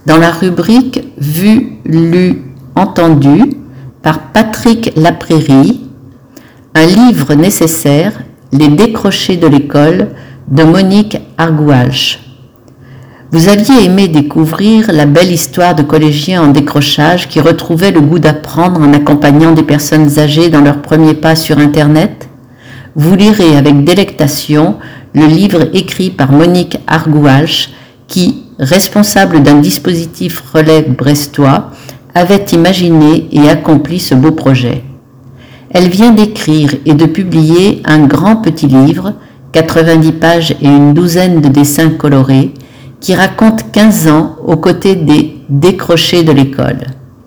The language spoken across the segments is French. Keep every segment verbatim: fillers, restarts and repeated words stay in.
dans la rubrique « Vu, lu, entendu » par Patrick Laprérie, un livre nécessaire, Les décrochés de l'école de Monique Argoualch. Vous aviez aimé découvrir la belle histoire de collégiens en décrochage qui retrouvaient le goût d'apprendre en accompagnant des personnes âgées dans leurs premiers pas sur Internet? Vous lirez avec délectation le livre écrit par Monique Argoualch qui, responsable d'un dispositif relais brestois, avait imaginé et accompli ce beau projet. Elle vient d'écrire et de publier un grand petit livre, quatre-vingt-dix pages et une douzaine de dessins colorés, qui raconte quinze ans aux côtés des décrochés de l'école.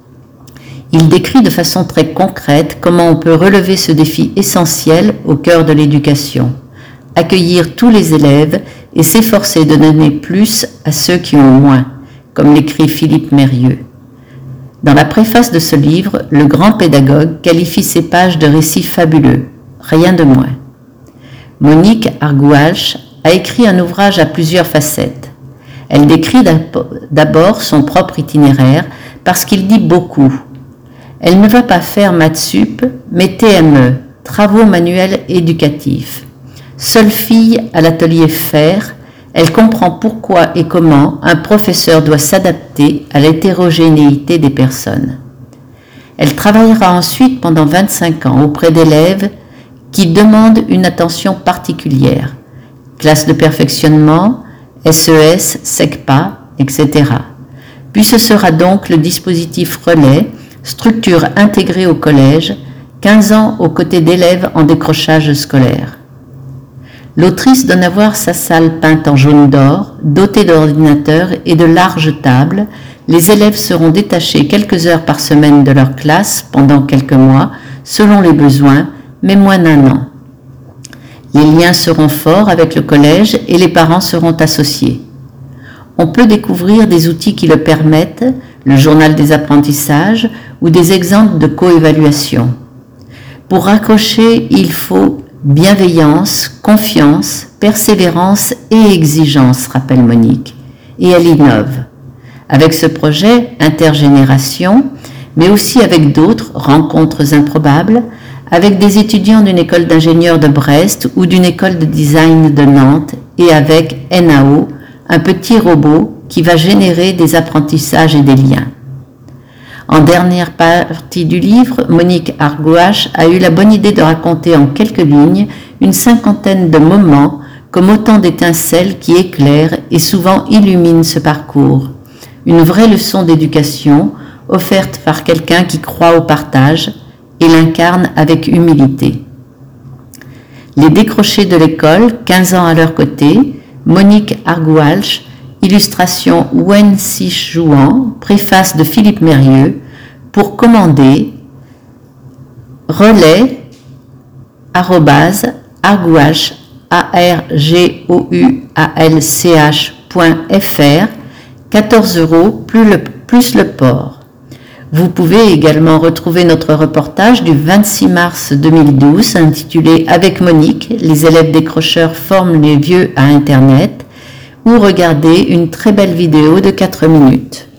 Il décrit de façon très concrète comment on peut relever ce défi essentiel au cœur de l'éducation, accueillir tous les élèves et s'efforcer de donner plus à ceux qui ont moins, comme l'écrit Philippe Mérieux. Dans la préface de ce livre, le grand pédagogue qualifie ces pages de récits fabuleux, rien de moins. Monique Argoualch a écrit un ouvrage à plusieurs facettes. Elle décrit d'abord son propre itinéraire parce qu'il dit beaucoup. Elle ne va pas faire maths sup, mais T M E, travaux manuels éducatifs. Seule fille à l'atelier faire, elle comprend pourquoi et comment un professeur doit s'adapter à l'hétérogénéité des personnes. Elle travaillera ensuite pendant vingt-cinq ans auprès d'élèves qui demandent une attention particulière, classe de perfectionnement, S E S, SECPA, et cetera. Puis ce sera donc le dispositif relais, structure intégrée au collège, quinze ans aux côtés d'élèves en décrochage scolaire. L'autrice donne à voir sa salle peinte en jaune d'or, dotée d'ordinateurs et de larges tables. Les élèves seront détachés quelques heures par semaine de leur classe pendant quelques mois, selon les besoins, mais moins d'un an. Les liens seront forts avec le collège et les parents seront associés. On peut découvrir des outils qui le permettent, le journal des apprentissages ou des exemples de coévaluation. Pour raccrocher, il faut bienveillance, confiance, persévérance et exigence, rappelle Monique. Et elle innove. Avec ce projet intergénération, mais aussi avec d'autres rencontres improbables, avec des étudiants d'une école d'ingénieurs de Brest ou d'une école de design de Nantes et avec N A O, un petit robot qui va générer des apprentissages et des liens. En dernière partie du livre, Monique Argoualch a eu la bonne idée de raconter en quelques lignes une cinquantaine de moments comme autant d'étincelles qui éclairent et souvent illuminent ce parcours. Une vraie leçon d'éducation offerte par quelqu'un qui croit au partage et l'incarne avec humilité. Les décrochés de l'école, quinze ans à leur côté, Monique Argoualch, illustration Wen Sich Jouan, préface de Philippe Mérieux, pour commander relais arrobase argoualch a r g o u a l c h point f r, quatorze euros plus le, plus le port. Vous pouvez également retrouver notre reportage du vingt-six mars deux mille douze intitulé « Avec Monique, les élèves décrocheurs forment les vieux à Internet » ou regarder une très belle vidéo de quatre minutes.